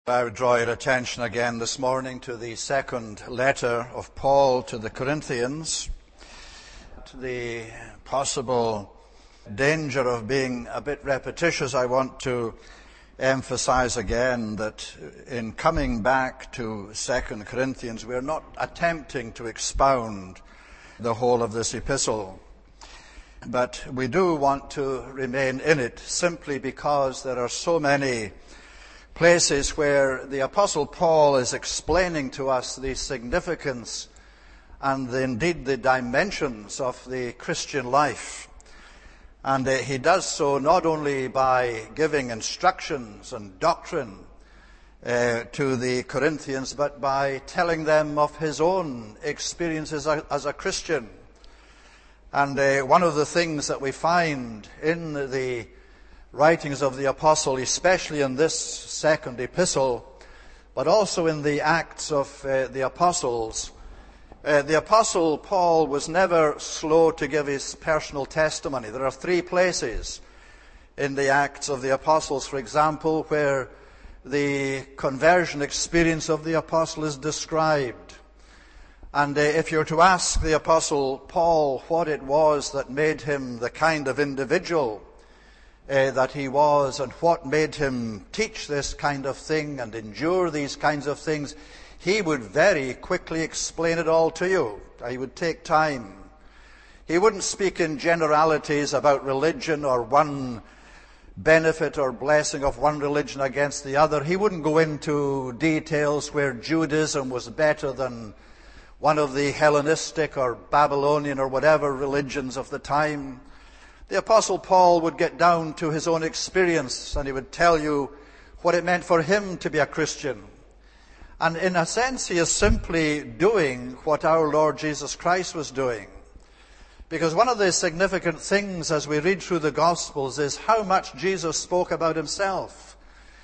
I would draw your attention again this morning to the second letter of Paul to the Corinthians. To the possible danger of being a bit repetitious, I want to emphasize again that in coming back to 2 Corinthians, we're not attempting to expound the whole of this epistle. But we do want to remain in it simply because there are so many places where the Apostle Paul is explaining to us the significance and indeed the dimensions of the Christian life. And he does so not only by giving instructions and doctrine to the Corinthians, but by telling them of his own experiences as a Christian. And one of the things that we find in the writings of the apostle, especially in this second epistle, but also in the Acts of the Apostles, the Apostle Paul was never slow to give his personal testimony. There are three places in the Acts of the Apostles, for example, where the conversion experience of the apostle is described. And if you're to ask the Apostle Paul what it was that made him the kind of individual that he was, and what made him teach this kind of thing and endure these kinds of things, he would very quickly explain it all to you. He would take time. He wouldn't speak in generalities about religion or one benefit or blessing of one religion against the other. He wouldn't go into details where Judaism was better than one of the Hellenistic or Babylonian or whatever religions of the time. The Apostle Paul would get down to his own experience, and he would tell you what it meant for him to be a Christian. And in a sense, he is simply doing what our Lord Jesus Christ was doing. Because one of the significant things as we read through the Gospels is how much Jesus spoke about himself.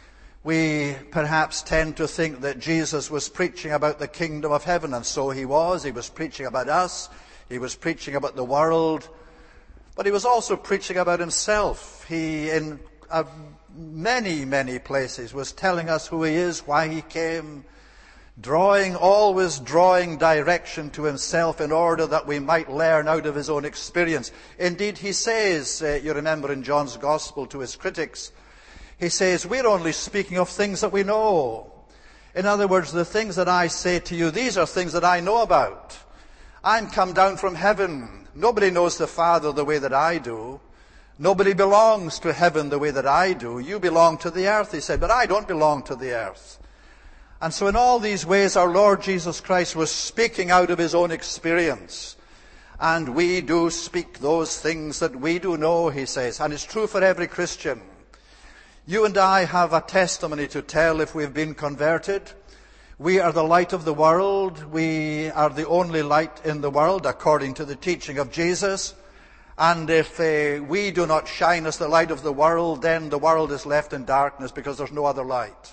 We perhaps tend to think that Jesus was preaching about the kingdom of heaven, and so he was. He was preaching about us. He was preaching about the world. But he was also preaching about himself. He, in many places, was telling us who he is, why he came, always drawing direction to himself in order that we might learn out of his own experience. Indeed, he says, you remember in John's Gospel to his critics, he says, we're only speaking of things that we know. In other words, the things that I say to you, these are things that I know about. I'm come down from heaven. Nobody knows the Father the way that I do. Nobody belongs to heaven the way that I do. You belong to the earth, he said, but I don't belong to the earth. And so in all these ways, our Lord Jesus Christ was speaking out of his own experience. And we do speak those things that we do know, he says. And it's true for every Christian. You and I have a testimony to tell if we've been converted. We are the light of the world. We are the only light in the world, according to the teaching of Jesus. And if we do not shine as the light of the world, then the world is left in darkness because there's no other light.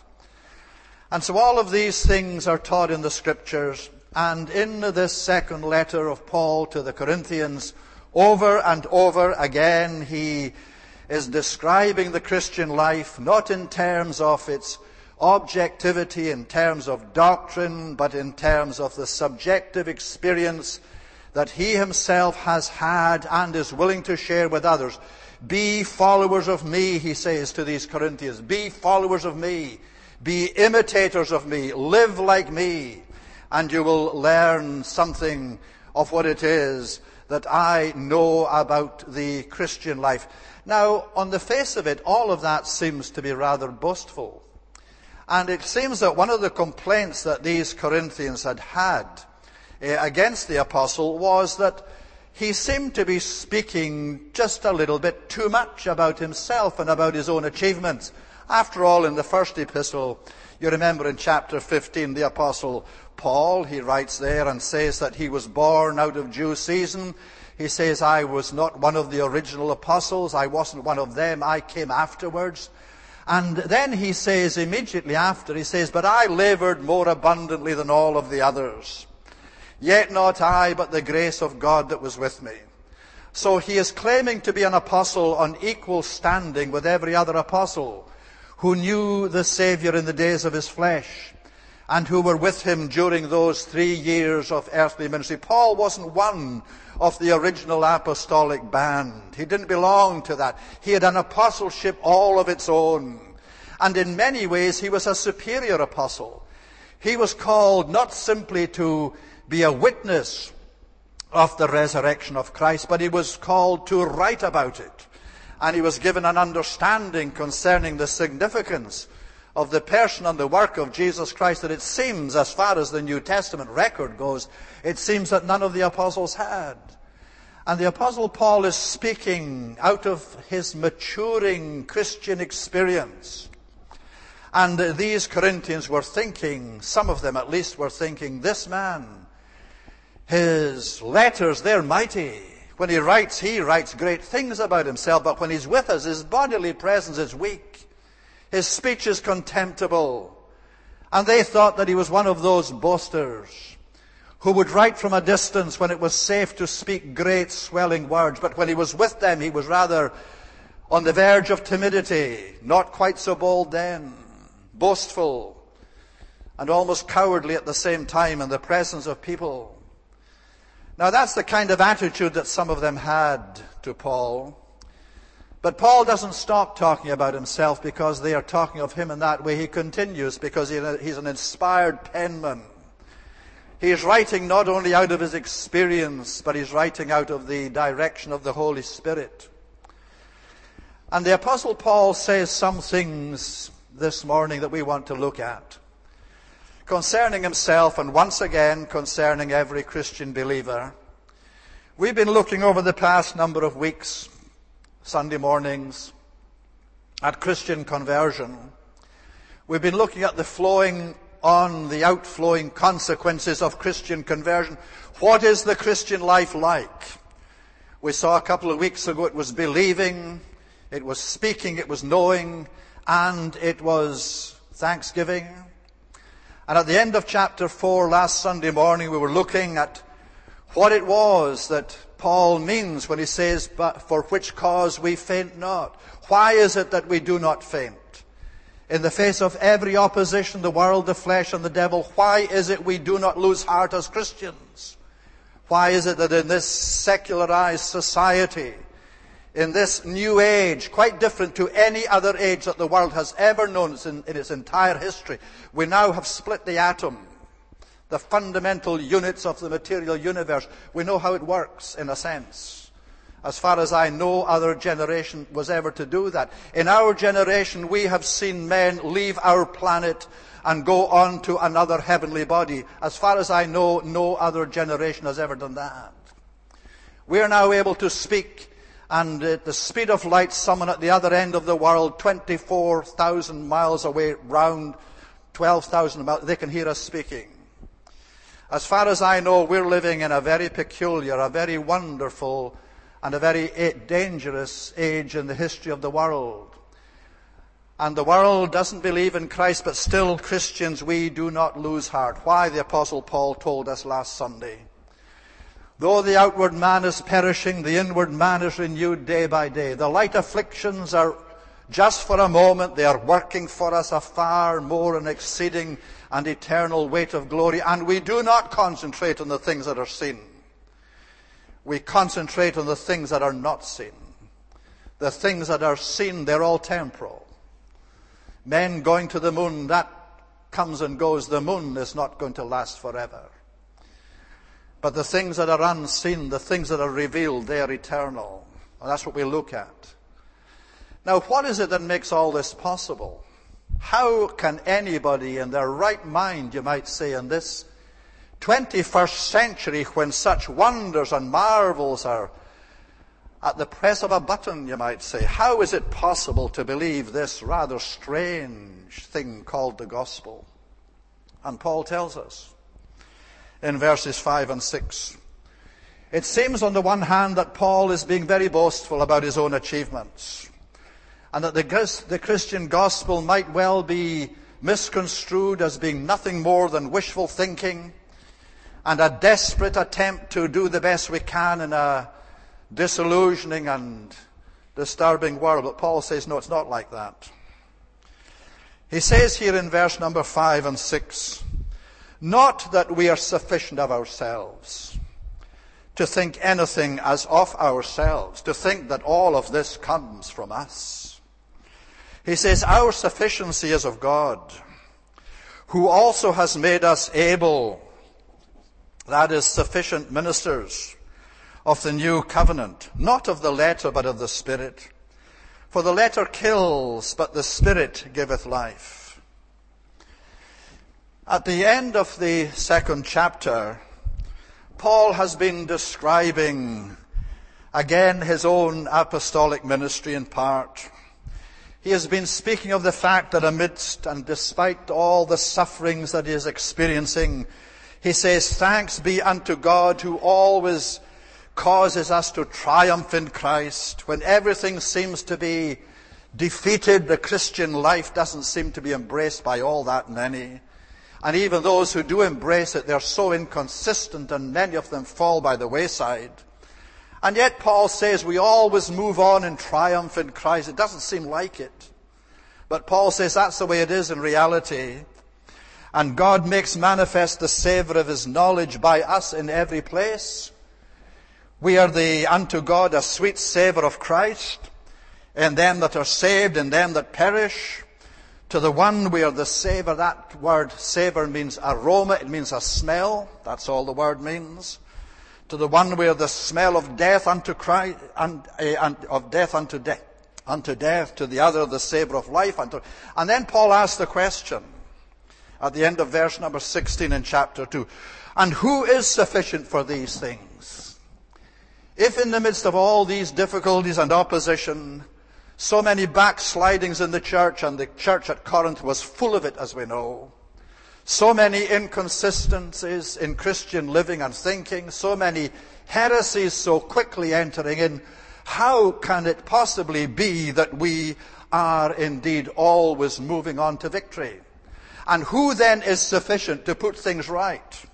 And so all of these things are taught in the Scriptures. And in this second letter of Paul to the Corinthians, over and over again, he is describing the Christian life, not in terms of its objectivity, in terms of doctrine, but in terms of the subjective experience that he himself has had and is willing to share with others. Be followers of me, he says to these Corinthians. Be followers of me. Be imitators of me. Live like me. And you will learn something of what it is that I know about the Christian life. Now, on the face of it, all of that seems to be rather boastful. And it seems that one of the complaints that these Corinthians had against the apostle was that he seemed to be speaking just a little bit too much about himself and about his own achievements. After all, in the first epistle, you remember in chapter 15, the apostle Paul, he writes there and says that he was born out of due season. He says, I was not one of the original apostles. I wasn't one of them. I came afterwards. And then he says immediately after, he says, but I labored more abundantly than all of the others. Yet not I, but the grace of God that was with me. So he is claiming to be an apostle on equal standing with every other apostle, who knew the Savior in the days of his flesh and who were with him during those 3 years of earthly ministry. Paul wasn't one of the original apostolic band. He didn't belong to that. He had an apostleship all of its own. And in many ways, he was a superior apostle. He was called not simply to be a witness of the resurrection of Christ, but he was called to write about it. And he was given an understanding concerning the significance of the person and the work of Jesus Christ that it seems, as far as the New Testament record goes, it seems that none of the apostles had. And the Apostle Paul is speaking out of his maturing Christian experience. And these Corinthians were thinking, some of them at least were thinking, this man, his letters, they're mighty. When he writes great things about himself, but when he's with us, his bodily presence is weak. His speech is contemptible. And they thought that he was one of those boasters who would write from a distance when it was safe to speak great swelling words. But when he was with them, he was rather on the verge of timidity, not quite so bold then, boastful, and almost cowardly at the same time in the presence of people. Now that's the kind of attitude that some of them had to Paul. But Paul doesn't stop talking about himself because they are talking of him in that way. He continues because he's an inspired penman. He is writing not only out of his experience, but he's writing out of the direction of the Holy Spirit. And the Apostle Paul says some things this morning that we want to look at concerning himself, and once again concerning every Christian believer. We've been looking over the past number of weeks, Sunday mornings, at Christian conversion. We've been looking at the outflowing consequences of Christian conversion. What is the Christian life like? We saw a couple of weeks ago it was believing, it was speaking, it was knowing, and it was thanksgiving. And at the end of chapter 4 last Sunday morning, we were looking at what it was that Paul means when he says, "But for which cause we faint not." Why is it that we do not faint? In the face of every opposition, the world, the flesh, and the devil, why is it we do not lose heart as Christians? Why is it that in this secularized society, in this new age, quite different to any other age that the world has ever known in its entire history, we now have split the atom, the fundamental units of the material universe. We know how it works, in a sense. As far as I know, other generation was ever to do that. In our generation, we have seen men leave our planet and go on to another heavenly body. As far as I know, no other generation has ever done that. We are now able to speak, and at the speed of light, someone at the other end of the world, 24,000 miles away, round 12,000 miles, they can hear us speaking. As far as I know, we're living in a very peculiar, a very wonderful, and a very dangerous age in the history of the world. And the world doesn't believe in Christ, but still, Christians, we do not lose heart. Why? The Apostle Paul told us last Sunday. Though the outward man is perishing, the inward man is renewed day by day. The light afflictions are just for a moment. They are working for us a far more and exceeding and eternal weight of glory. And we do not concentrate on the things that are seen. We concentrate on the things that are not seen. The things that are seen, they're all temporal. Men going to the moon, that comes and goes. The moon is not going to last forever. But the things that are unseen, the things that are revealed, they are eternal. And that's what we look at. Now, what is it that makes all this possible? How can anybody in their right mind, you might say, in this 21st century, when such wonders and marvels are at the press of a button, you might say, how is it possible to believe this rather strange thing called the gospel? And Paul tells us in verses 5 and 6. It seems on the one hand that Paul is being very boastful about his own achievements, and that the Christian gospel might well be misconstrued as being nothing more than wishful thinking and a desperate attempt to do the best we can in a disillusioning and disturbing world. But Paul says, no, it's not like that. He says here in verse number 5 and 6, not that we are sufficient of ourselves, to think anything as of ourselves, to think that all of this comes from us. He says, our sufficiency is of God, who also has made us able, that is, sufficient ministers of the new covenant, not of the letter, but of the Spirit. For the letter kills, but the Spirit giveth life. At the end of the second chapter, Paul has been describing again his own apostolic ministry in part. He has been speaking of the fact that amidst and despite all the sufferings that he is experiencing, he says, thanks be unto God who always causes us to triumph in Christ. When everything seems to be defeated, the Christian life doesn't seem to be embraced by all that many. And even those who do embrace it, they're so inconsistent, and many of them fall by the wayside. And yet Paul says we always move on in triumph in Christ. It doesn't seem like it. But Paul says that's the way it is in reality. And God makes manifest the savour of his knowledge by us in every place. We are unto God a sweet savour of Christ, in them that are saved, in them that perish. To the one we are the savour. That word savour means aroma. It means a smell. That's all the word means. To the one we are the smell of death unto Christ, and of death unto death. Unto death. To the other the savour of life. And then Paul asks the question at the end of verse number 16 in chapter 2. And who is sufficient for these things? If in the midst of all these difficulties and opposition, so many backslidings in the church, and the church at Corinth was full of it, as we know, so many inconsistencies in Christian living and thinking, so many heresies so quickly entering in, how can it possibly be that we are indeed always moving on to victory? And who then is sufficient to put things right?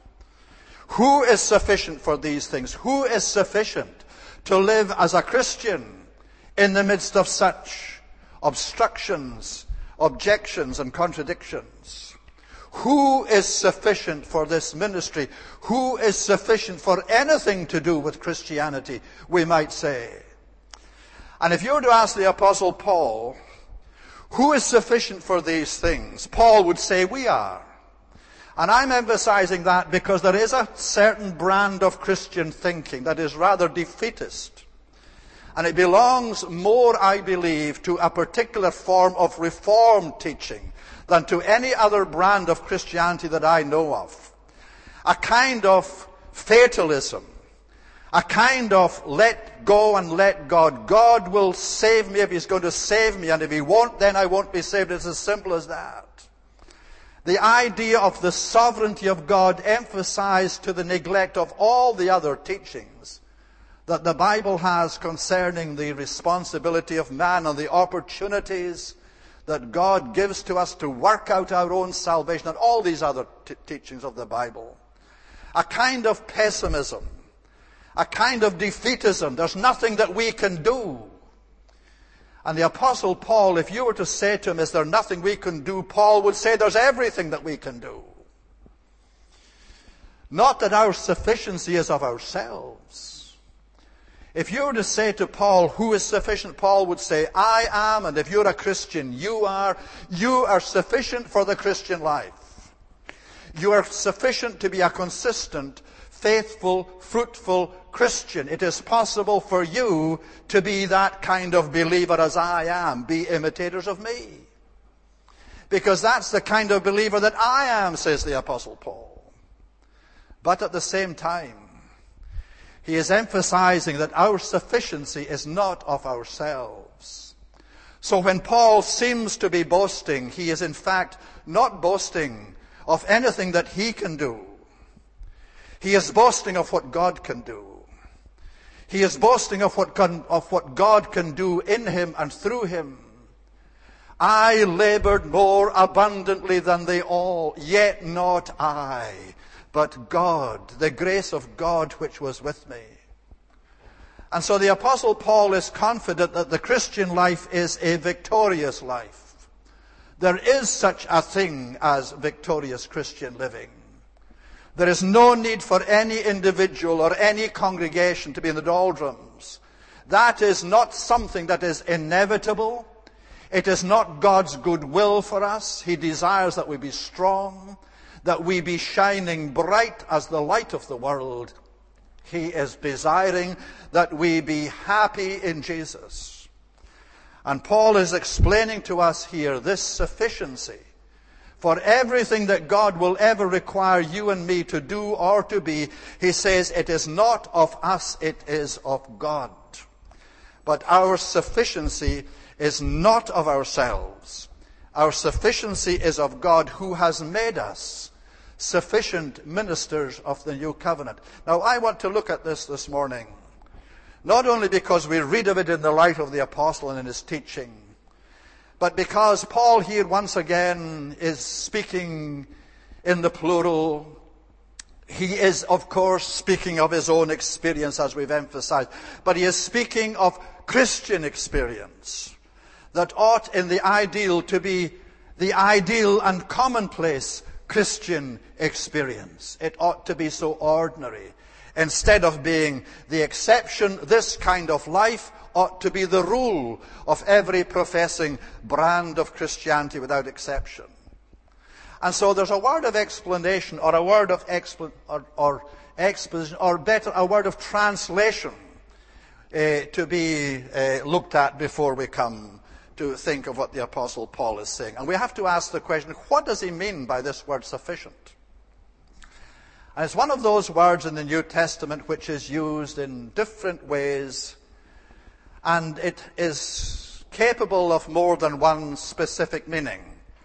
Who is sufficient for these things? Who is sufficient to live as a Christian in the midst of such obstructions, objections, and contradictions? Who is sufficient for this ministry? Who is sufficient for anything to do with Christianity, we might say? And if you were to ask the Apostle Paul, who is sufficient for these things? Paul would say, we are. And I'm emphasizing that because there is a certain brand of Christian thinking that is rather defeatist. And it belongs more, I believe, to a particular form of Reformed teaching than to any other brand of Christianity that I know of. A kind of fatalism. A kind of let go and let God. God will save me if he's going to save me, and if he won't, then I won't be saved. It's as simple as that. The idea of the sovereignty of God emphasized to the neglect of all the other teachings that the Bible has concerning the responsibility of man and the opportunities that God gives to us to work out our own salvation, and all these other teachings of the Bible. A kind of pessimism, a kind of defeatism. There's nothing that we can do. And the Apostle Paul, if you were to say to him, is there nothing we can do? Paul would say there's everything that we can do. Not that our sufficiency is of ourselves. If you were to say to Paul, who is sufficient? Paul would say, I am, and if you're a Christian, you are sufficient for the Christian life. You are sufficient to be a consistent, faithful, fruitful Christian. It is possible for you to be that kind of believer as I am. Be imitators of me. Because that's the kind of believer that I am, says the Apostle Paul. But at the same time, he is emphasizing that our sufficiency is not of ourselves. So when Paul seems to be boasting, he is in fact not boasting of anything that he can do. He is boasting of what God can do. He is boasting of what God can do in him and through him. I labored more abundantly than they all, yet not I, but God, the grace of God which was with me. And so the Apostle Paul is confident that the Christian life is a victorious life. There is such a thing as victorious Christian living. There is no need for any individual or any congregation to be in the doldrums. That is not something that is inevitable. It is not God's good will for us. He desires that we be strong, that we be shining bright as the light of the world. He is desiring that we be happy in Jesus. And Paul is explaining to us here this sufficiency for everything that God will ever require you and me to do or to be. He says it is not of us, it is of God. But our sufficiency is not of ourselves. Our sufficiency is of God, who has made us sufficient ministers of the new covenant. Now, I want to look at this morning, not only because we read of it in the light of the apostle and in his teaching, but because Paul here once again is speaking in the plural. He is, of course, speaking of his own experience, as we've emphasized, but he is speaking of Christian experience that ought in the ideal to be the ideal and commonplace Christian experience. It ought to be so ordinary. Instead of being the exception, this kind of life ought to be the rule of every professing brand of Christianity without exception. And so there's a word of explanation, or a word of exposition, or better, a word of translation to be looked at before we come to think of what the Apostle Paul is saying. And we have to ask the question, what does he mean by this word sufficient? And it's one of those words in the New Testament which is used in different ways, and it is capable of more than one specific meaning.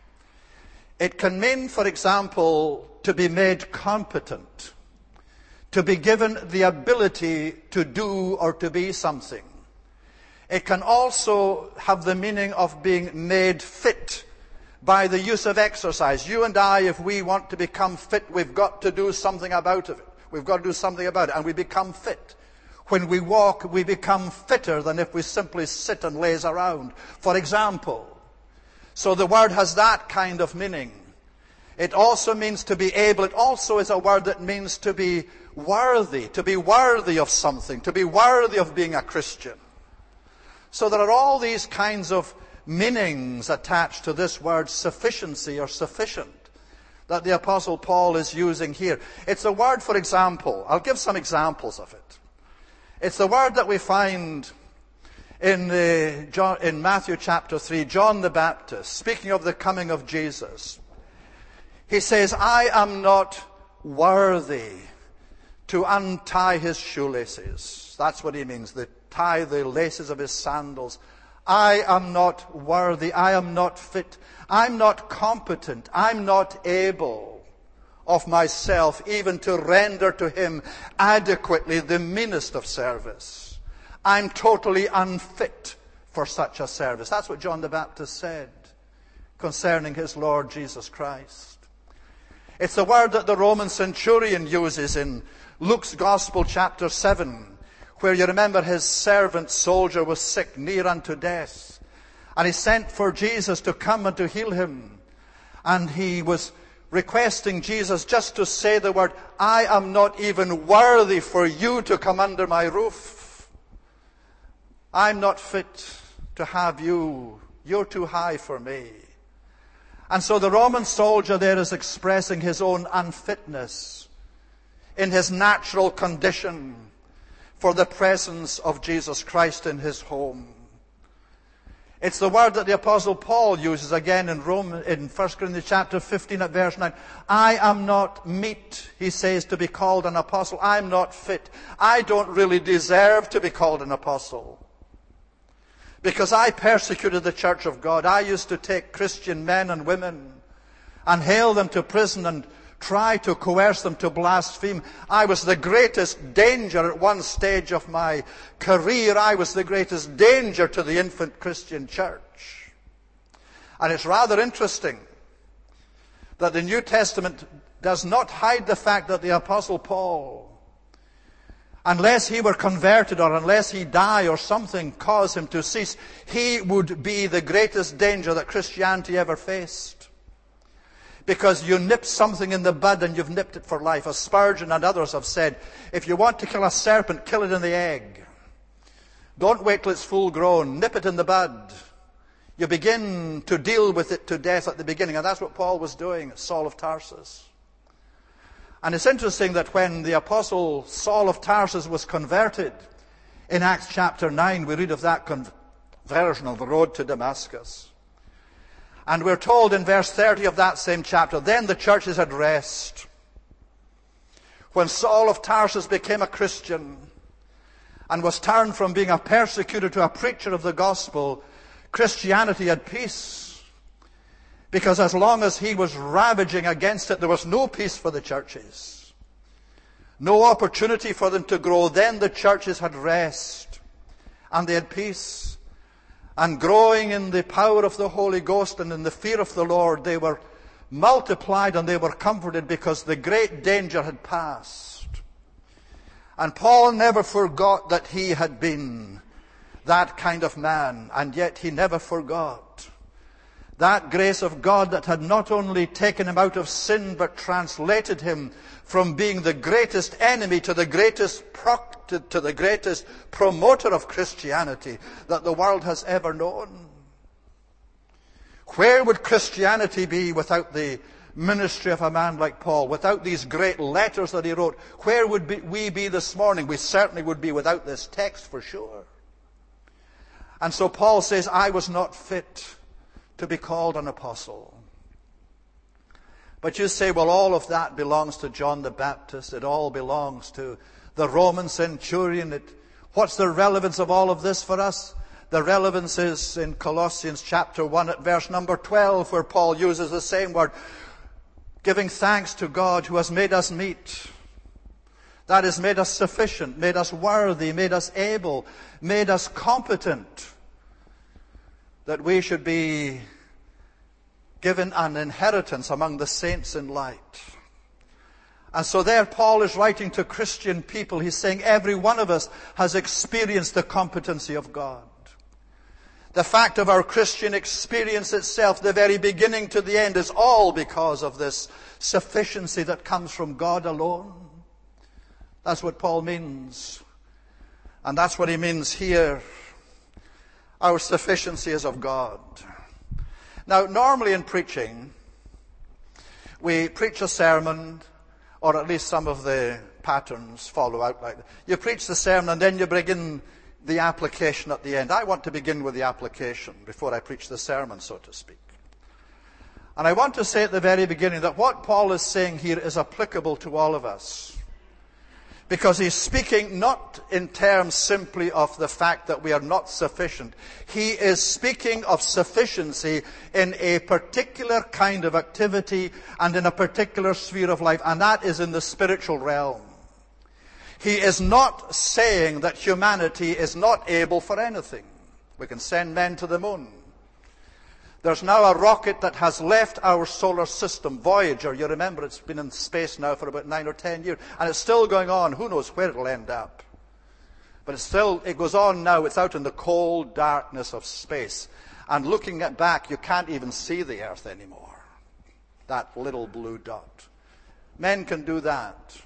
It can mean, for example, to be made competent, to be given the ability to do or to be something. It can also have the meaning of being made fit by the use of exercise. You and I, if we want to become fit, we've got to do something about it. We've got to do something about it, and we become fit. When we walk, we become fitter than if we simply sit and laze around, for example. So the word has that kind of meaning. It also means to be able. It also is a word that means to be worthy of something, to be worthy of being a Christian. So there are all these kinds of meanings attached to this word sufficiency or sufficient that the Apostle Paul is using here. It's a word, for example, I'll give some examples of it. It's the word that we find in Matthew chapter 3, John the Baptist, speaking of the coming of Jesus. He says, I am not worthy to untie his shoelaces. That's what he means, to tie the laces of his sandals. I am not worthy. I am not fit. I'm not competent. I'm not able of myself even to render to him adequately the meanest of service. I'm totally unfit for such a service. That's what John the Baptist said concerning his Lord Jesus Christ. It's the word that the Roman centurion uses in Luke's Gospel chapter 7, where you remember his servant soldier was sick, near unto death. And he sent for Jesus to come and to heal him. And he was requesting Jesus just to say the word, I am not even worthy for you to come under my roof. I'm not fit to have you. You're too high for me. And so the Roman soldier there is expressing his own unfitness in his natural condition for the presence of Jesus Christ in his home. It's the word that the Apostle Paul uses again in 1 Corinthians chapter 15 at verse 9. I am not meet, he says, to be called an apostle. I'm not fit. I don't really deserve to be called an apostle, because I persecuted the church of God. I used to take Christian men and women and hail them to prison and try to coerce them to blaspheme. I was the greatest danger at one stage of my career. I was the greatest danger to the infant Christian church. And it's rather interesting that the New Testament does not hide the fact that the Apostle Paul unless he were converted or unless he die or something cause him to cease, he would be the greatest danger that Christianity ever faced. Because you nip something in the bud and you've nipped it for life. As Spurgeon and others have said, if you want to kill a serpent, kill it in the egg. Don't wait till it's full grown. Nip it in the bud. You begin to deal with it to death at the beginning. And that's what Paul was doing at Saul of Tarsus. And it's interesting that when the apostle Saul of Tarsus was converted, in Acts chapter 9, we read of that conversion on the road to Damascus. And we're told in verse 30 of that same chapter, then the churches had rest. When Saul of Tarsus became a Christian and was turned from being a persecutor to a preacher of the gospel, Christianity had peace. Because as long as he was ravaging against it, there was no peace for the churches. No opportunity for them to grow. Then the churches had rest. And they had peace. And growing in the power of the Holy Ghost and in the fear of the Lord, they were multiplied and they were comforted because the great danger had passed. And Paul never forgot that he had been that kind of man, and yet he never forgot that grace of God that had not only taken him out of sin, but translated him from being the greatest enemy to the greatest promoter of Christianity that the world has ever known. Where would Christianity be without the ministry of a man like Paul, without these great letters that he wrote? Where would we be this morning? We certainly would be without this text for sure. And so Paul says, I was not fit to be called an apostle. But you say, well, all of that belongs to John the Baptist. It all belongs to the Roman centurion. What's the relevance of all of this for us? The relevance is in Colossians chapter 1 at verse number 12, where Paul uses the same word, giving thanks to God who has made us meet. That is, made us sufficient, made us worthy, made us able, made us competent, that we should be given an inheritance among the saints in light. And so there Paul is writing to Christian people. He's saying every one of us has experienced the competency of God. The fact of our Christian experience itself, the very beginning to the end, is all because of this sufficiency that comes from God alone. That's what Paul means. And that's what he means here. Our sufficiency is of God. Now, normally in preaching, we preach a sermon, or at least some of the patterns follow out like that. You preach the sermon and then you bring in the application at the end. I want to begin with the application before I preach the sermon, so to speak. And I want to say at the very beginning that what Paul is saying here is applicable to all of us. Because he's speaking not in terms simply of the fact that we are not sufficient. He is speaking of sufficiency in a particular kind of activity and in a particular sphere of life, and that is in the spiritual realm. He is not saying that humanity is not able for anything. We can send men to the moon. There's now a rocket that has left our solar system, Voyager. You remember it's been in space now for about 9 or 10 years. And it's still going on. Who knows where it'll end up. But it goes on now. It's out in the cold darkness of space. And looking back, you can't even see the Earth anymore. That little blue dot. Men can do that.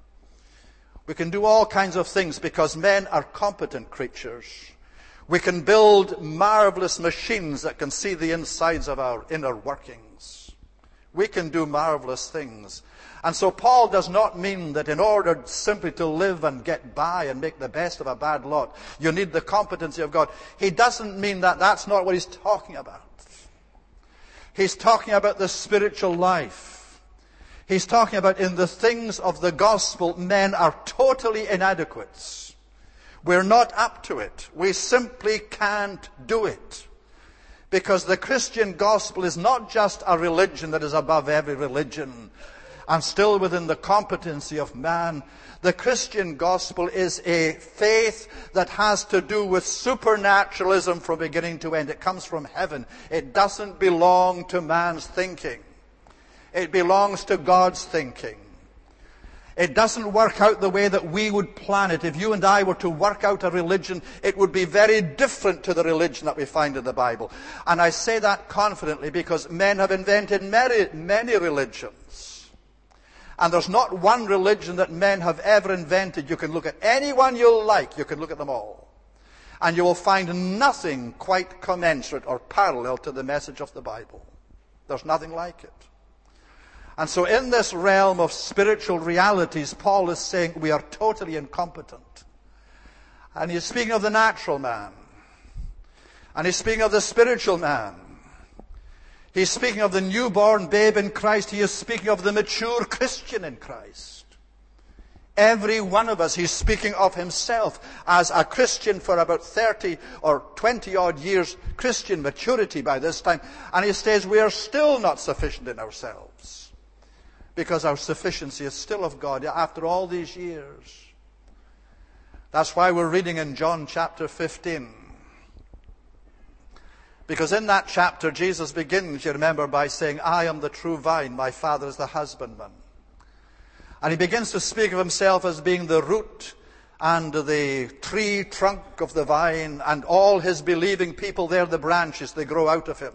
We can do all kinds of things because men are competent creatures. We can build marvelous machines that can see the insides of our inner workings. We can do marvelous things. And so Paul does not mean that in order simply to live and get by and make the best of a bad lot, you need the competency of God. He doesn't mean that. That's not what he's talking about. He's talking about the spiritual life. He's talking about in the things of the gospel, men are totally inadequate. We're not up to it. We simply can't do it. Because the Christian gospel is not just a religion that is above every religion and still within the competency of man. The Christian gospel is a faith that has to do with supernaturalism from beginning to end. It comes from heaven. It doesn't belong to man's thinking. It belongs to God's thinking. It doesn't work out the way that we would plan it. If you and I were to work out a religion, it would be very different to the religion that we find in the Bible. And I say that confidently because men have invented many religions. And there's not one religion that men have ever invented. You can look at any one you like. You can look at them all. And you will find nothing quite commensurate or parallel to the message of the Bible. There's nothing like it. And so in this realm of spiritual realities, Paul is saying we are totally incompetent. And he's speaking of the natural man. And he's speaking of the spiritual man. He's speaking of the newborn babe in Christ. He is speaking of the mature Christian in Christ. Every one of us, he's speaking of himself as a Christian for about 30 or 20 odd years, Christian maturity by this time. And he says we are still not sufficient in ourselves. Because our sufficiency is still of God after all these years. That's why we're reading in John chapter 15. Because in that chapter, Jesus begins, you remember, by saying, I am the true vine, my Father is the husbandman. And he begins to speak of himself as being the root and the tree trunk of the vine, and all his believing people, they're the branches, they grow out of him.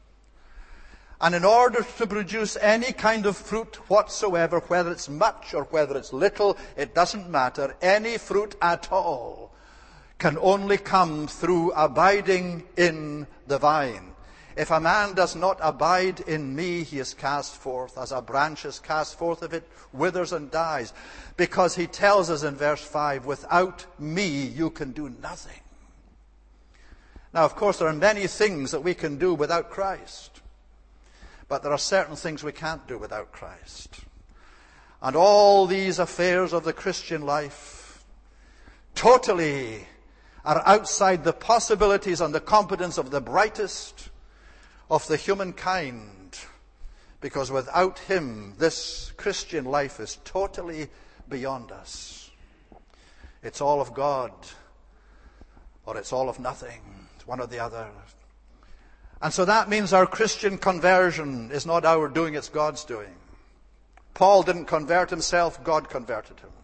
And in order to produce any kind of fruit whatsoever, whether it's much or whether it's little, it doesn't matter. Any fruit at all can only come through abiding in the vine. If a man does not abide in me, he is cast forth as a branch is cast forth if it withers and dies. Because he tells us in verse 5, without me you can do nothing. Now, of course, there are many things that we can do without Christ. But there are certain things we can't do without Christ. And all these affairs of the Christian life totally are outside the possibilities and the competence of the brightest of the humankind. Because without him, this Christian life is totally beyond us. It's all of God, or it's all of nothing. It's one or the other. And so that means our Christian conversion is not our doing, it's God's doing. Paul didn't convert himself, God converted him.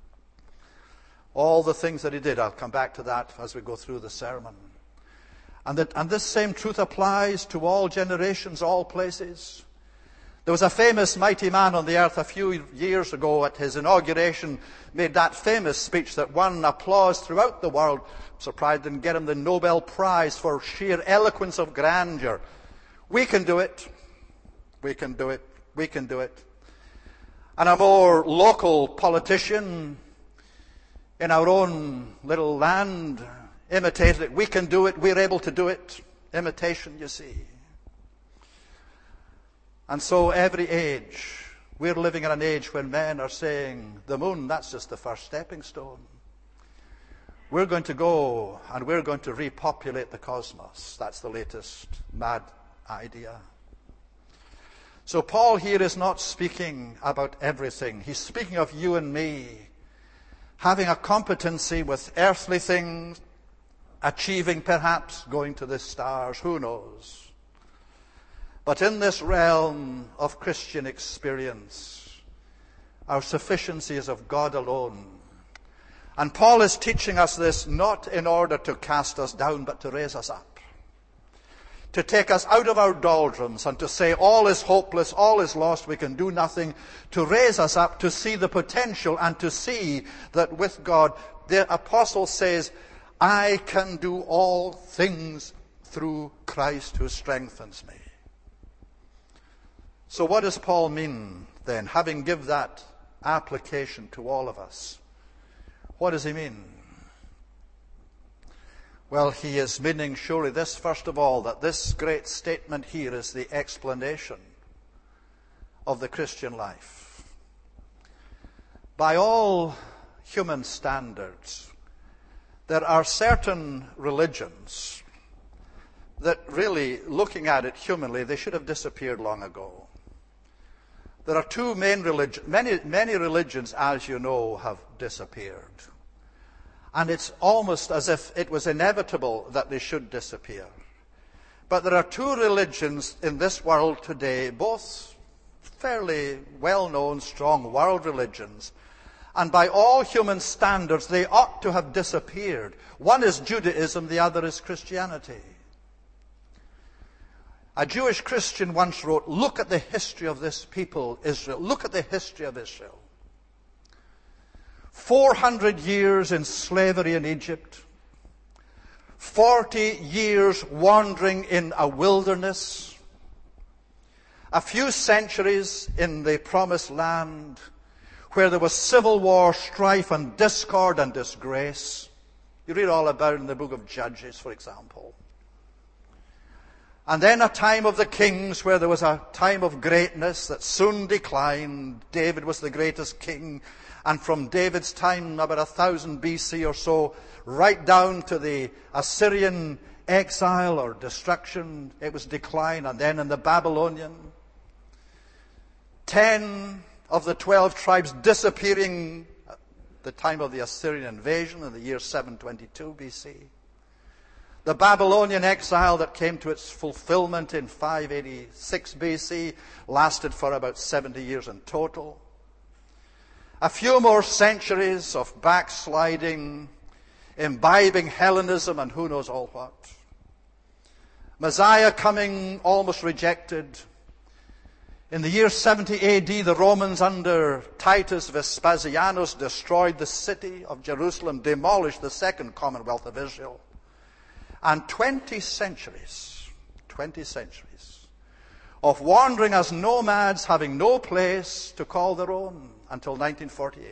All the things that he did, I'll come back to that as we go through the sermon. And this same truth applies to all generations, all places. There was a famous mighty man on the earth a few years ago at his inauguration, made that famous speech that won applause throughout the world. I'm surprised didn't get him the Nobel Prize for sheer eloquence of grandeur. We can do it. We can do it. We can do it. And a more local politician in our own little land imitated it. We can do it. We're able to do it. Imitation, you see. And so every age, we're living in an age when men are saying, the moon, that's just the first stepping stone. We're going to go and we're going to repopulate the cosmos. That's the latest mad idea. So Paul here is not speaking about everything. He's speaking of you and me having a competency with earthly things, achieving perhaps going to the stars, who knows. But in this realm of Christian experience, our sufficiency is of God alone. And Paul is teaching us this not in order to cast us down, but to raise us up. To take us out of our doldrums and to say all is hopeless, all is lost, we can do nothing. To raise us up, to see the potential and to see that with God, the apostle says, I can do all things through Christ who strengthens me. So what does Paul mean then, having given that application to all of us? What does he mean? Well, he is meaning surely this, first of all, that this great statement here is the explanation of the Christian life. By all human standards, there are certain religions that really, looking at it humanly, they should have disappeared long ago. There are two main religions. Many religions, as you know, have disappeared. And it's almost as if it was inevitable that they should disappear. But there are two religions in this world today, both fairly well-known, strong world religions, And by all human standards, they ought to have disappeared. One is Judaism, the other is Christianity. A Jewish Christian once wrote, look at the history of this people, Israel. Look at the history of Israel. 400 years in slavery in Egypt. 40 years wandering in a wilderness. A few centuries in the Promised Land, where there was civil war, strife, and discord and disgrace. You read all about it in the book of Judges, for example. And then a time of the kings where there was a time of greatness that soon declined. David was the greatest king. And from David's time, about 1000 BC or so, right down to the Assyrian exile or destruction, it was decline. And then in the Babylonian, 10 of the 12 tribes disappearing at the time of the Assyrian invasion in the year 722 BC. The Babylonian exile that came to its fulfillment in 586 BC lasted for about 70 years in total. A few more centuries of backsliding, imbibing Hellenism and who knows all what. Messiah coming almost rejected. In the year 70 AD, the Romans under Titus Vespasianus destroyed the city of Jerusalem, demolished the second Commonwealth of Israel. And 20 centuries of wandering as nomads, having no place to call their own until 1948.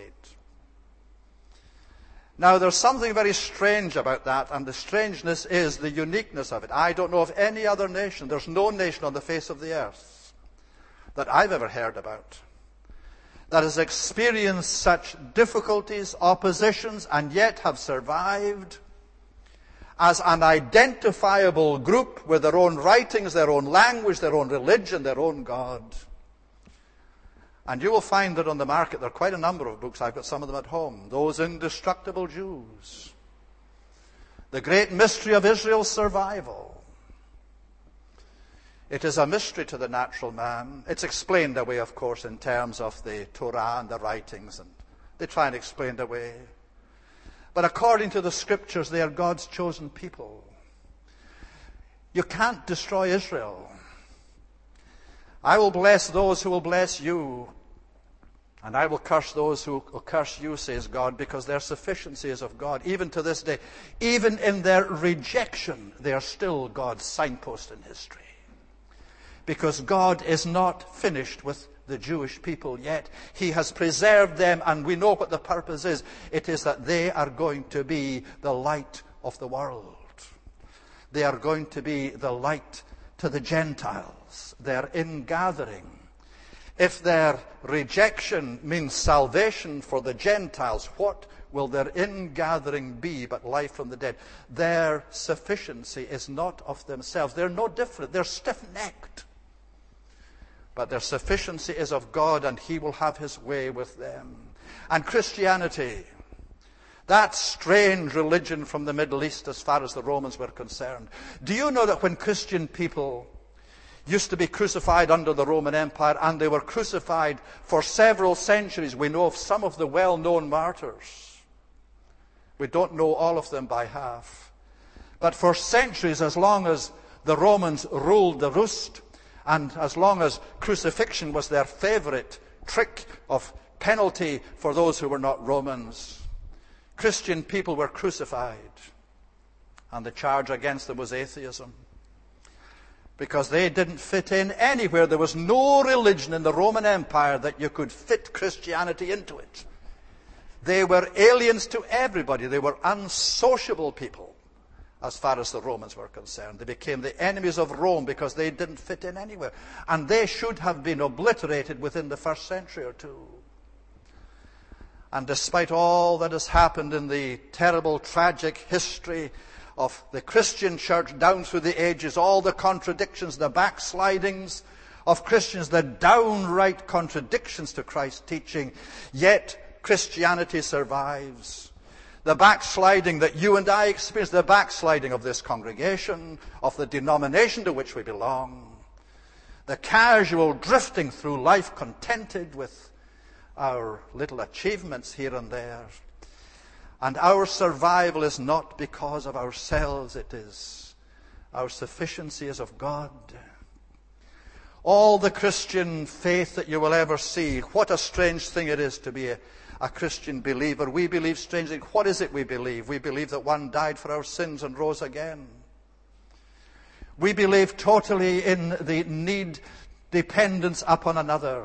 Now, there's something very strange about that, and the strangeness is the uniqueness of it. I don't know of any other nation, there's no nation on the face of the earth that I've ever heard about that has experienced such difficulties, oppositions, and yet have survived as an identifiable group with their own writings, their own language, their own religion, their own God. And you will find that on the market there are quite a number of books. I've got some of them at home. Those Indestructible Jews. The Great Mystery of Israel's Survival. It is a mystery to the natural man. It's explained away, of course, in terms of the Torah and the writings, and they try and explain it away. But according to the Scriptures, they are God's chosen people. You can't destroy Israel. I will bless those who will bless you, and I will curse those who will curse you, says God, because their sufficiency is of God. Even to this day, even in their rejection, they are still God's signpost in history. Because God is not finished with the Jewish people yet. He has preserved them, and we know what the purpose is. It is that they are going to be the light of the world. They are going to be the light to the Gentiles. Their ingathering. If their rejection means salvation for the Gentiles, what will their ingathering be but life from the dead? Their sufficiency is not of themselves. They're no different. They're stiff-necked. But their sufficiency is of God, and He will have His way with them. And Christianity, that strange religion from the Middle East as far as the Romans were concerned. Do you know that when Christian people used to be crucified under the Roman Empire, and they were crucified for several centuries, we know of some of the well-known martyrs. We don't know all of them by half. But for centuries, as long as the Romans ruled the roost, and as long as crucifixion was their favorite trick of penalty for those who were not Romans, Christian people were crucified. And the charge against them was atheism. Because they didn't fit in anywhere. There was no religion in the Roman Empire that you could fit Christianity into it. They were aliens to everybody. They were unsociable people as far as the Romans were concerned. They became the enemies of Rome because they didn't fit in anywhere. And they should have been obliterated within the first century or two. And despite all that has happened in the terrible, tragic history of the Christian church down through the ages, all the contradictions, the backslidings of Christians, the downright contradictions to Christ's teaching, yet Christianity survives. The backsliding that you and I experience, the backsliding of this congregation, of the denomination to which we belong, the casual drifting through life contented with our little achievements here and there. And our survival is not because of ourselves, it is. Our sufficiency is of God. All the Christian faith that you will ever see, what a strange thing it is to be a Christian believer. We believe strangely. What is it we believe? We believe that one died for our sins and rose again. We believe totally in the need, dependence upon another.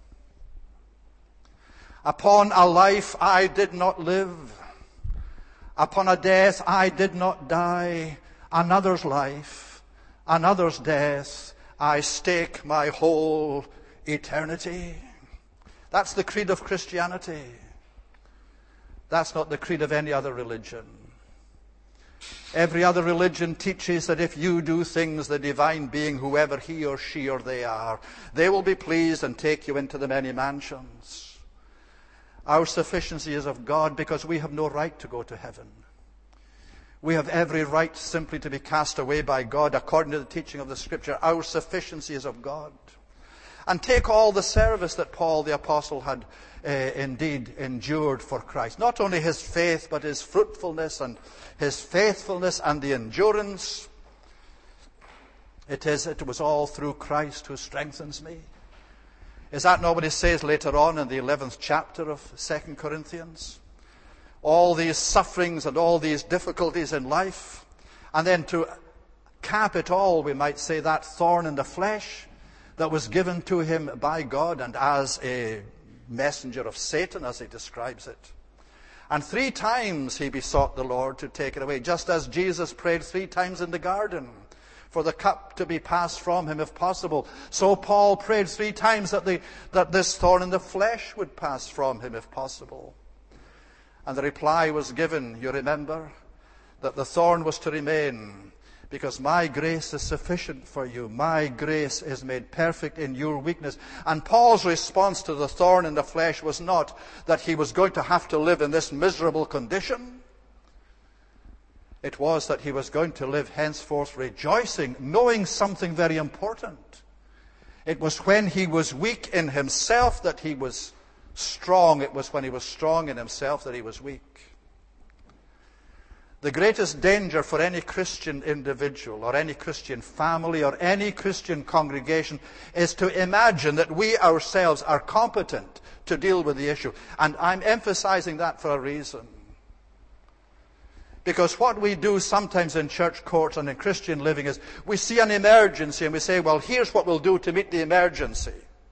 Upon a life I did not live. Upon a death I did not die. Another's life, another's death, I stake my whole eternity. That's the creed of Christianity. That's not the creed of any other religion. Every other religion teaches that if you do things, the divine being, whoever he or she or they are, they will be pleased and take you into the many mansions. Our sufficiency is of God because we have no right to go to heaven. We have every right simply to be cast away by God according to the teaching of the Scripture. Our sufficiency is of God. And take all the service that Paul the Apostle had indeed endured for Christ. Not only his faith, but his fruitfulness and his faithfulness and the endurance. It was all through Christ who strengthens me. Is that not what he says later on in the 11th chapter of 2 Corinthians? All these sufferings and all these difficulties in life. And then to cap it all, we might say, that thorn in the flesh that was given to him by God and as a messenger of Satan, as he describes it. And 3 times he besought the Lord to take it away, just as Jesus prayed 3 times in the garden for the cup to be passed from him if possible. So Paul prayed 3 times that this thorn in the flesh would pass from him if possible. And the reply was given, you remember, that the thorn was to remain because my grace is sufficient for you. My grace is made perfect in your weakness. And Paul's response to the thorn in the flesh was not that he was going to have to live in this miserable condition. It was that he was going to live henceforth rejoicing, knowing something very important. It was when he was weak in himself that he was strong. It was when he was strong in himself that he was weak. The greatest danger for any Christian individual or any Christian family or any Christian congregation is to imagine that we ourselves are competent to deal with the issue. And I'm emphasizing that for a reason. Because what we do sometimes in church courts and in Christian living is we see an emergency and we say, well, here's what we'll do to meet the emergency.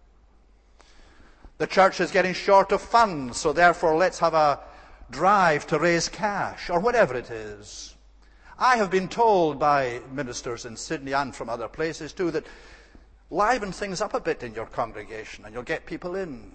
The church is getting short of funds, so therefore let's have a drive to raise cash, or whatever it is. I have been told by ministers in Sydney and from other places too that liven things up a bit in your congregation and you'll get people in.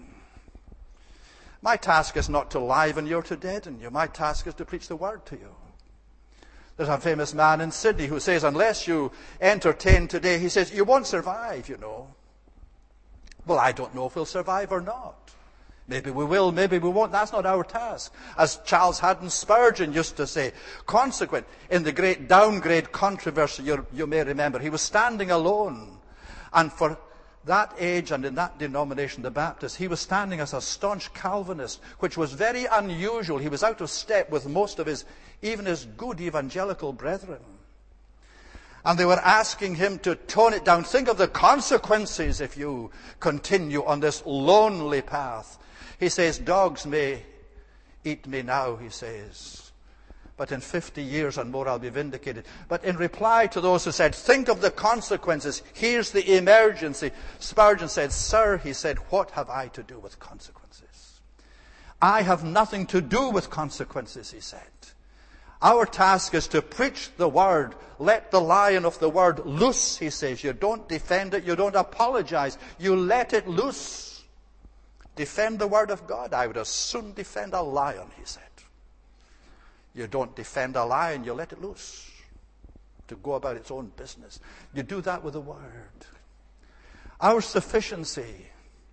My task is not to liven you or to deaden you. My task is to preach the word to you. There's a famous man in Sydney who says, unless you entertain today, he says, you won't survive, you know. Well, I don't know if we'll survive or not. Maybe we will, maybe we won't. That's not our task. As Charles Haddon Spurgeon used to say, consequent in the great downgrade controversy, you may remember, he was standing alone. And for that age and in that denomination, the Baptist, he was standing as a staunch Calvinist, which was very unusual. He was out of step with most of even his good evangelical brethren. And they were asking him to tone it down. Think of the consequences if you continue on this lonely path. He says, dogs may eat me now, he says, but in 50 years and more I'll be vindicated. But in reply to those who said, think of the consequences, here's the emergency, Spurgeon said, sir, he said, what have I to do with consequences? I have nothing to do with consequences, he said. Our task is to preach the word. Let the lion of the word loose, he says. You don't defend it. You don't apologize. You let it loose. Defend the word of God. I would as soon defend a lion, he said. You don't defend a lion. You let it loose to go about its own business. You do that with the word. Our sufficiency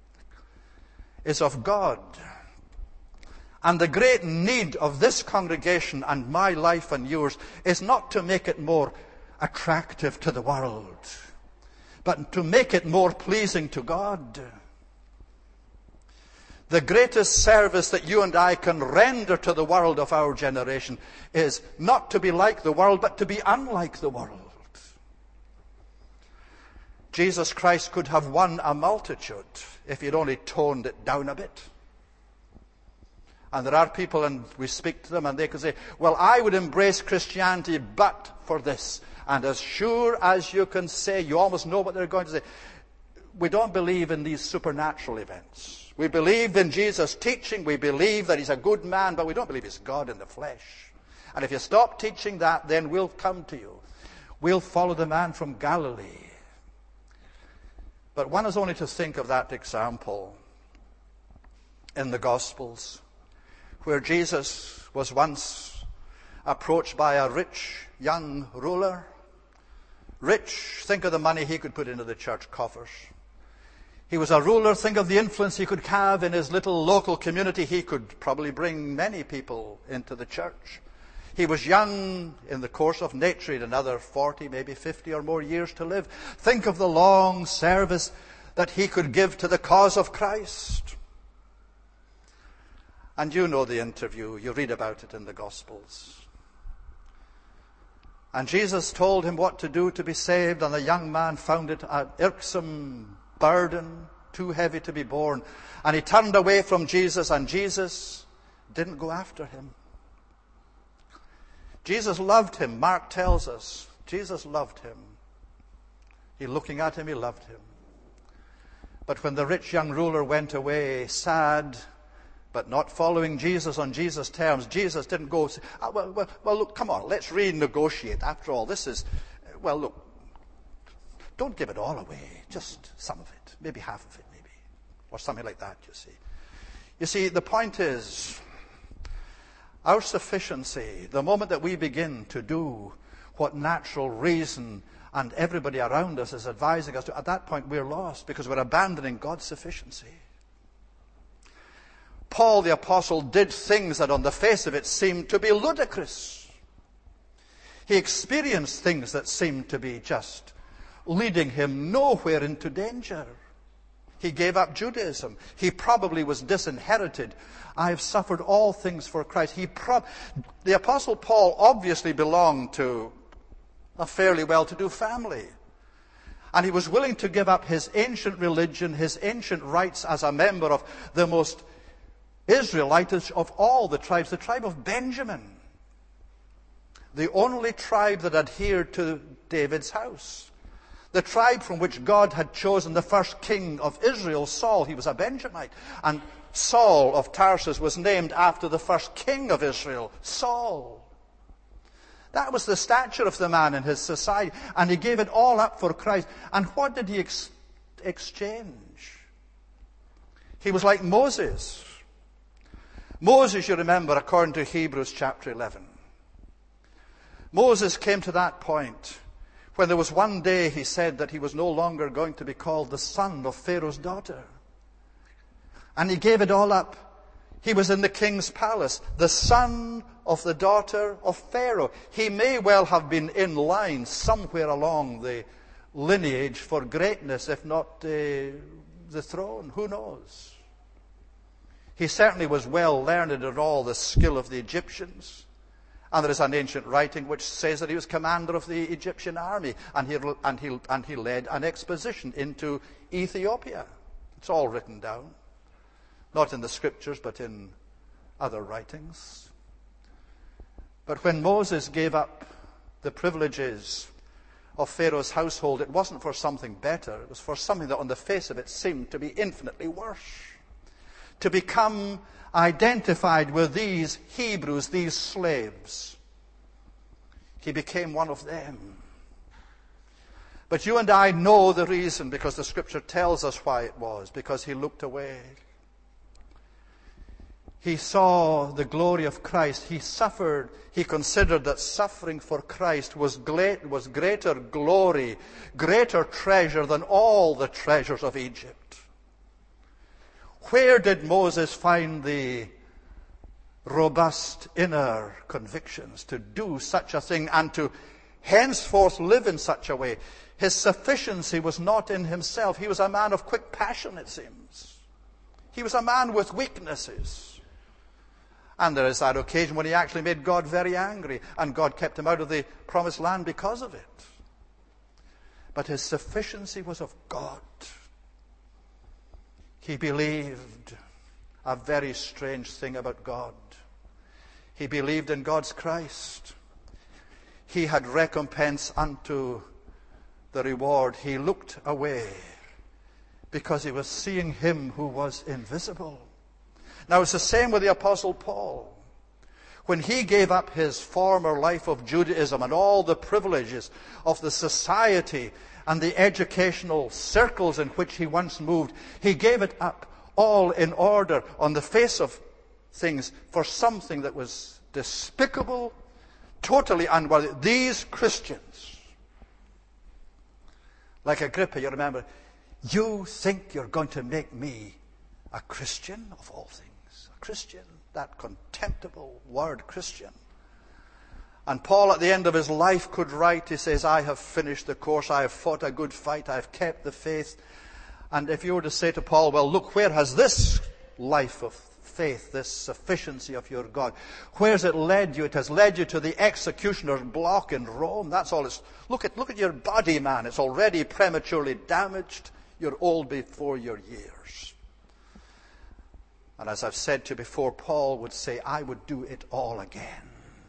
is of God. And the great need of this congregation and my life and yours is not to make it more attractive to the world, but to make it more pleasing to God. The greatest service that you and I can render to the world of our generation is not to be like the world, but to be unlike the world. Jesus Christ could have won a multitude if he'd only toned it down a bit. And there are people, and we speak to them, and they could say, well, I would embrace Christianity, but for this. And as sure as you can say, you almost know what they're going to say. We don't believe in these supernatural events. We believe in Jesus' teaching. We believe that he's a good man, but we don't believe he's God in the flesh. And if you stop teaching that, then we'll come to you. We'll follow the man from Galilee. But one is only to think of that example in the Gospels, where Jesus was once approached by a rich young ruler. Rich, think of the money he could put into the church coffers. He was a ruler, think of the influence he could have in his little local community. He could probably bring many people into the church. He was young in the course of nature. He had another 40, maybe 50 or more years to live. Think of the long service that he could give to the cause of Christ. And you know the interview. You read about it in the Gospels. And Jesus told him what to do to be saved, and the young man found it an irksome burden, too heavy to be borne. And he turned away from Jesus, and Jesus didn't go after him. Jesus loved him. Mark tells us Jesus loved him. He looking at him, he loved him. But when the rich young ruler went away, sad, but not following Jesus on Jesus' terms, Jesus didn't go say, well, look, come on, let's renegotiate. After all, this is, well, look, don't give it all away, just some of it, maybe half of it, maybe, or something like that, you see. You see, the point is, our sufficiency, the moment that we begin to do what natural reason and everybody around us is advising us to, at that point we're lost because we're abandoning God's sufficiency. Paul the apostle did things that on the face of it seemed to be ludicrous. He experienced things that seemed to be just leading him nowhere into danger. He gave up Judaism. He probably was disinherited. I have suffered all things for Christ. The Apostle Paul obviously belonged to a fairly well-to-do family. And he was willing to give up his ancient religion, his ancient rights as a member of the most Israelitish of all the tribes, the tribe of Benjamin. The only tribe that adhered to David's house. The tribe from which God had chosen the first king of Israel, Saul. He was a Benjamite. And Saul of Tarsus was named after the first king of Israel, Saul. That was the stature of the man in his society. And he gave it all up for Christ. And what did he exchange? He was like Moses. Moses, you remember, according to Hebrews chapter 11. Moses came to that point when there was one day he said that he was no longer going to be called the son of Pharaoh's daughter. And he gave it all up. He was in the king's palace, the son of the daughter of Pharaoh. He may well have been in line somewhere along the lineage for greatness, if not the throne. Who knows? He certainly was well learned in all the skill of the Egyptians. And there is an ancient writing which says that he was commander of the Egyptian army, and he led an expedition into Ethiopia. It's all written down. Not in the scriptures, but in other writings. But when Moses gave up the privileges of Pharaoh's household, it wasn't for something better. It was for something that on the face of it seemed to be infinitely worse. To become identified with these Hebrews, these slaves. He became one of them. But you and I know the reason, because the scripture tells us why it was. Because he looked away. He saw the glory of Christ. He suffered. He considered that suffering for Christ was greater glory, greater treasure than all the treasures of Egypt. Where did Moses find the robust inner convictions to do such a thing and to henceforth live in such a way? His sufficiency was not in himself. He was a man of quick passion, it seems. He was a man with weaknesses. And there is that occasion when he actually made God very angry, and God kept him out of the promised land because of it. But his sufficiency was of God. He believed a very strange thing about God. He believed in God's Christ. He had recompense unto the reward. He looked away because he was seeing him who was invisible. Now it's the same with the Apostle Paul. When he gave up his former life of Judaism and all the privileges of the society and the educational circles in which he once moved, he gave it up all in order on the face of things for something that was despicable, totally unworthy. These Christians, like Agrippa, you remember, you think you're going to make me a Christian of all things. A Christian, that contemptible word Christian. And Paul at the end of his life could write, he says, I have finished the course, I have fought a good fight, I have kept the faith. And if you were to say to Paul, well, look, where has this life of faith, this sufficiency of your God, where's it led you? It has led you to the executioner's block in Rome. That's all it's... Look at your body, man. It's already prematurely damaged. You're old before your years. And as I've said to you before, Paul would say, I would do it all again.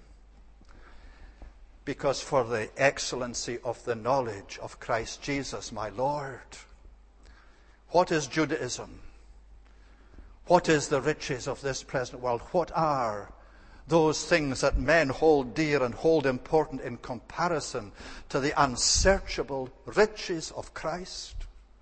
Because for the excellency of the knowledge of Christ Jesus, my Lord. What is Judaism? What is the riches of this present world? What are those things that men hold dear and hold important in comparison to the unsearchable riches of Christ?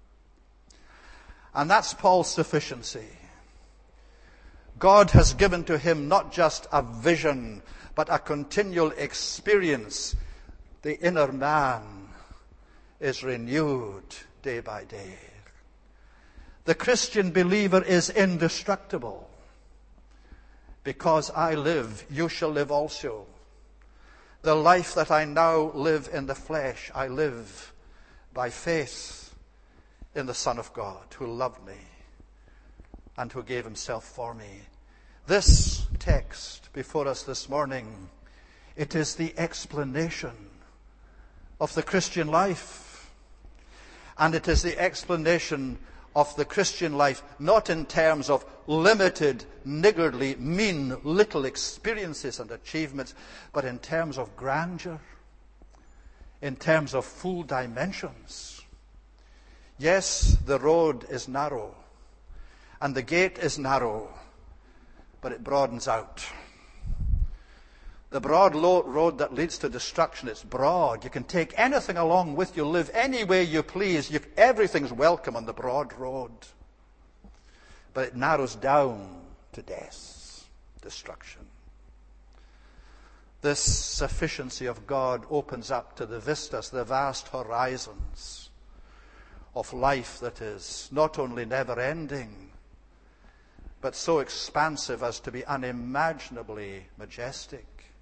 And that's Paul's sufficiency. God has given to him not just a vision, but a continual experience. The inner man is renewed day by day. The Christian believer is indestructible. Because I live, you shall live also. The life that I now live in the flesh, I live by faith in the Son of God, who loved me and who gave himself for me. This text before us this morning, it is the explanation of the Christian life. And it is the explanation of the Christian life, not in terms of limited, niggardly, mean, little experiences and achievements, but in terms of grandeur, in terms of full dimensions. Yes, the road is narrow, and the gate is narrow, but it broadens out. The broad road that leads to destruction, it's broad. You can take anything along with you, live any way you please. Everything's welcome on the broad road. But it narrows down to death, destruction. This sufficiency of God opens up to the vistas, the vast horizons of life that is not only never-ending, but so expansive as to be unimaginably majestic.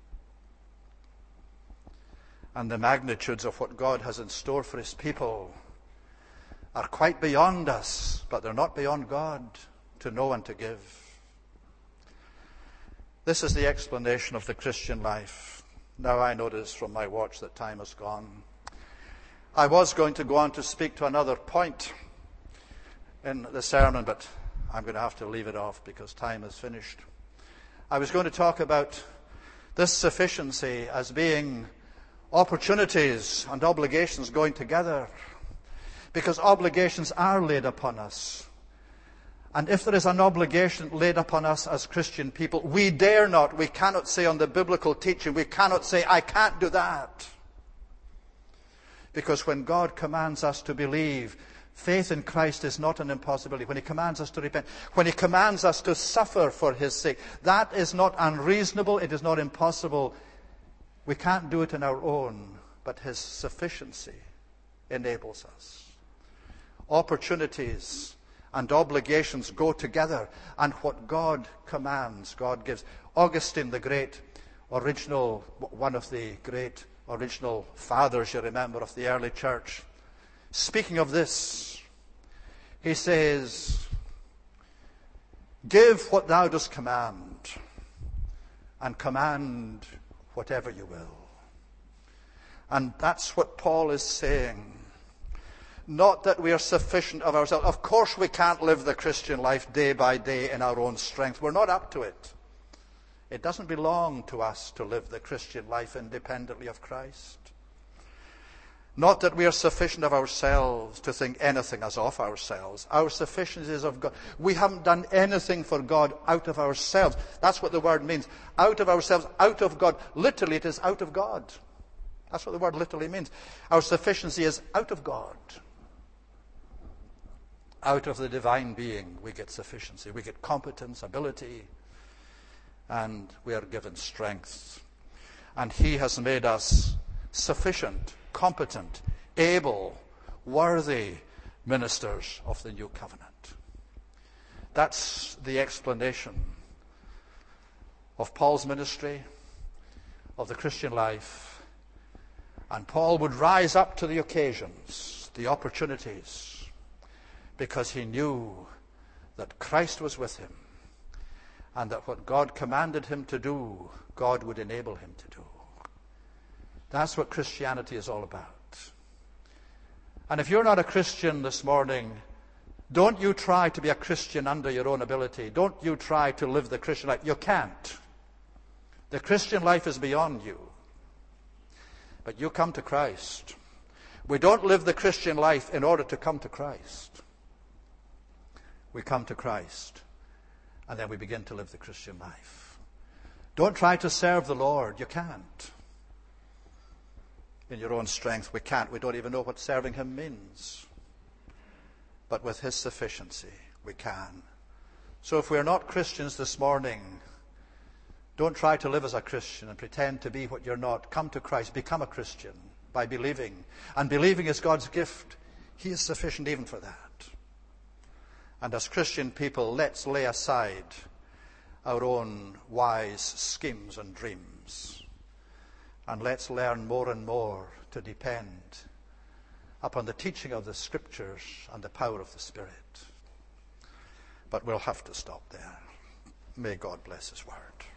And the magnitudes of what God has in store for his people are quite beyond us, but they're not beyond God to know and to give. This is the explanation of the Christian life. Now I notice from my watch that time has gone. I was going to go on to speak to another point in the sermon, but I'm going to have to leave it off because time is finished. I was going to talk about this sufficiency as being opportunities and obligations going together, because obligations are laid upon us. And if there is an obligation laid upon us as Christian people, we dare not, we cannot say on the biblical teaching, we cannot say, I can't do that. Because when God commands us to believe, faith in Christ is not an impossibility. When he commands us to repent, when he commands us to suffer for his sake, that is not unreasonable, it is not impossible. We can't do it on our own, but his sufficiency enables us. Opportunities and obligations go together, and what God commands, God gives. Augustine, the great original, one of the great original fathers, you remember, of the early church, speaking of this, he says, Give what thou dost command, and command whatever you will. And that's what Paul is saying. Not that we are sufficient of ourselves. Of course we can't live the Christian life day by day in our own strength. We're not up to it. It doesn't belong to us to live the Christian life independently of Christ. Not that we are sufficient of ourselves to think anything as of ourselves. Our sufficiency is of God. We haven't done anything for God out of ourselves. That's what the word means. Out of ourselves, out of God. Literally, it is out of God. That's what the word literally means. Our sufficiency is out of God. Out of the divine being, we get sufficiency. We get competence, ability, and we are given strength. And he has made us sufficient, competent, able, worthy ministers of the new covenant. That's the explanation of Paul's ministry, of the Christian life. And Paul would rise up to the occasions, the opportunities, because he knew that Christ was with him and that what God commanded him to do, God would enable him to do. That's what Christianity is all about. And if you're not a Christian this morning, don't you try to be a Christian under your own ability. Don't you try to live the Christian life. You can't. The Christian life is beyond you. But you come to Christ. We don't live the Christian life in order to come to Christ. We come to Christ, and then we begin to live the Christian life. Don't try to serve the Lord. You can't. In your own strength, we can't. We don't even know what serving him means. But with his sufficiency, we can. So if we're not Christians this morning, don't try to live as a Christian and pretend to be what you're not. Come to Christ. Become a Christian by believing. And believing is God's gift. He is sufficient even for that. And as Christian people, let's lay aside our own wise schemes and dreams. And let's learn more and more to depend upon the teaching of the Scriptures and the power of the Spirit. But we'll have to stop there. May God bless his word.